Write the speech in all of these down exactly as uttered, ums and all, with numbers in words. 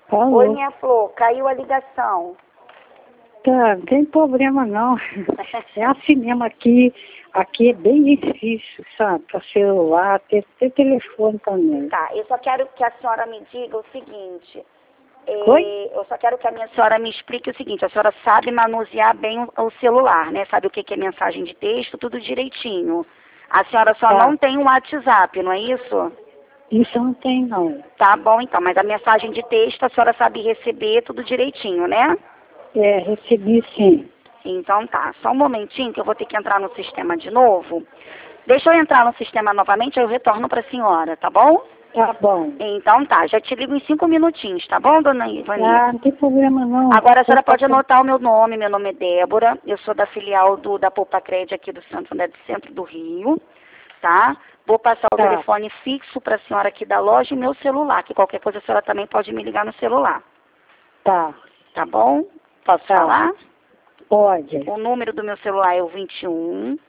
Alô? Oi, minha flor, caiu a ligação. Tá, não tem problema não. É assim mesmo aqui, aqui é bem difícil, sabe? Para celular, ter, ter telefone também. Tá, eu só quero que a senhora me diga o seguinte. é, Oi? Eu só quero que a minha senhora me explique o seguinte. A senhora sabe manusear bem o, o celular, né? Sabe o que, que é mensagem de texto, tudo direitinho. A senhora só Tá. não tem um WhatsApp, não é isso? Isso não tem não. Tá bom, então. Mas a mensagem de texto a senhora sabe receber tudo direitinho, né? É, recebi sim. Então tá, só um momentinho que eu vou ter que entrar no sistema de novo. Deixa eu entrar no sistema novamente, aí eu retorno para a senhora, tá bom? Tá bom. Então tá, já te ligo em cinco minutinhos, tá bom, dona Ivani? Ah, não tem problema não. Agora a senhora pode Opa, anotar o meu nome, meu nome é Débora, eu sou da filial do, da Poupa Crédito aqui do Santo André do Centro do Rio, tá? Vou passar o Tá. telefone fixo para a senhora aqui da loja e meu celular, que qualquer coisa a senhora também pode me ligar no celular, Tá, tá bom? Posso Tá. falar? pode. O número do meu celular é o vinte e um,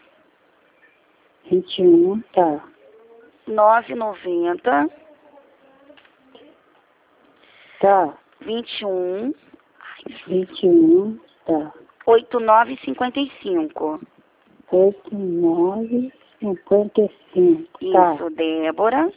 vinte e um, tá. nove noventa, Tá. vinte e um, vinte e um, tá. oitenta e nove cinquenta e cinco. oito, nove, cinquenta e cinco. Tá. Isso, Débora.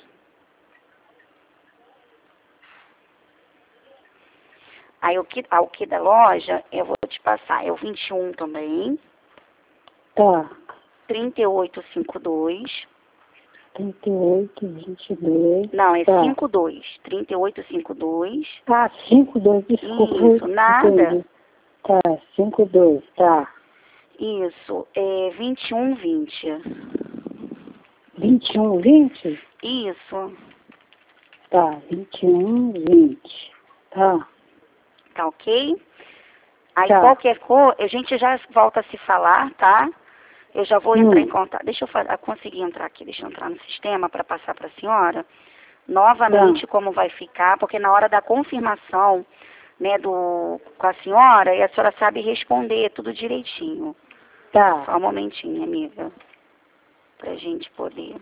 Aí o que, o que da loja, eu vou te passar, é o vinte e um também, Tá. trinta e oito cinquenta e dois. trinta e oito, vinte e dois. Não, é Tá. cinquenta e dois. trinta e oito cinquenta e dois. Ah, cinco dois, desculpa. Isso, nada. Entendi. Tá, cinco dois, tá. Isso, é vinte e um vinte. vinte e um, vinte? Isso, Tá, vinte e um, vinte. Tá, tá ok? Aí Tá. qualquer coisa, a gente já volta a se falar, tá? Eu já vou entrar Hum. em contato. Deixa eu fa- ah, conseguir entrar aqui, deixa eu entrar no sistema para passar para a senhora novamente como vai ficar, porque na hora da confirmação, né, do, com a senhora, e a senhora sabe responder tudo direitinho. tá. Só um momentinho, amiga, pra gente poder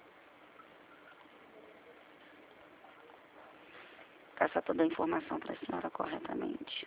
passar toda a informação para a senhora corretamente.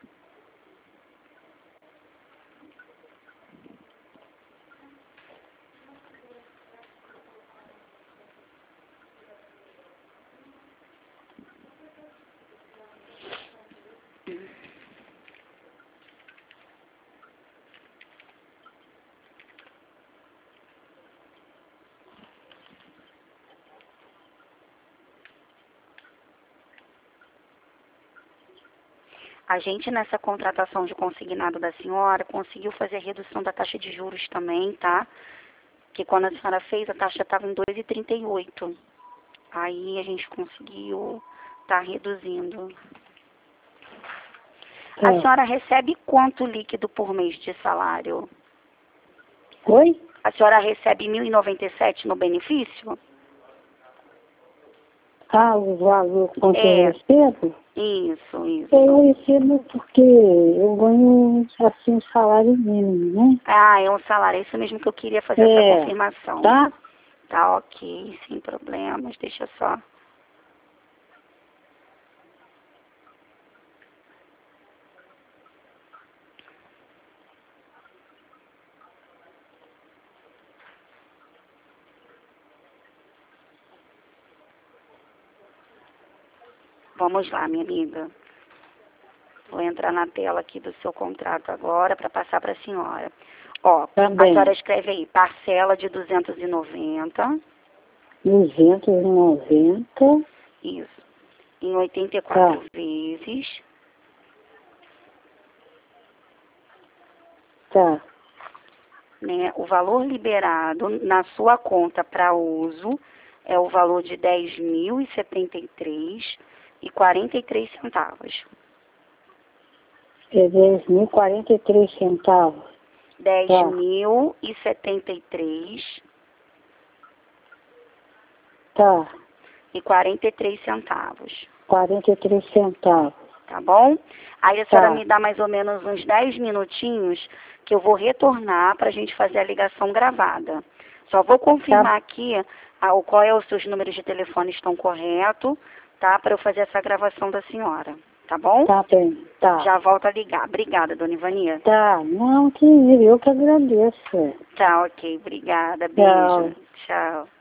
A gente, nessa contratação de consignado da senhora, conseguiu fazer a redução da taxa de juros também, tá? Que quando a senhora fez, a taxa estava em dois vírgula trinta e oito. Aí a gente conseguiu estar reduzindo. Tá. A senhora recebe quanto líquido por mês de salário? Oi? A senhora recebe mil e noventa e sete no benefício? Ah, o valor quanto É. eu recebo? Isso, isso. Eu recebo porque eu ganho, assim, um salário mínimo, né? Ah, é um salário. É isso mesmo que eu queria fazer É. essa confirmação. Tá? Tá ok, sem problemas. Deixa só. Vamos lá, minha amiga. Vou entrar na tela aqui do seu contrato agora para passar para a senhora. Ó, Também. a senhora escreve aí, parcela de duzentos e noventa. duzentos e noventa. Isso. Em oitenta e quatro Tá. vezes. Tá. Né? O valor liberado na sua conta para uso é o valor de dez mil e setenta e três e quarenta e três centavos. É dez mil e quarenta e três centavos. dez Tá. mil e setenta e três Tá. e quarenta e três centavos. quarenta e três centavos. Tá bom? Aí a senhora Tá. me dá mais ou menos uns dez minutinhos que eu vou retornar para a gente fazer a ligação gravada. Só vou confirmar Tá. aqui ah, o qual é os seus números de telefone estão corretos, tá? Para eu fazer essa gravação da senhora, tá bom? Tá bem, tá. Já volto a ligar. Obrigada, dona Ivania. Tá, não, que eu que agradeço. Tá, ok. Obrigada. Beijo. Tchau. Tchau.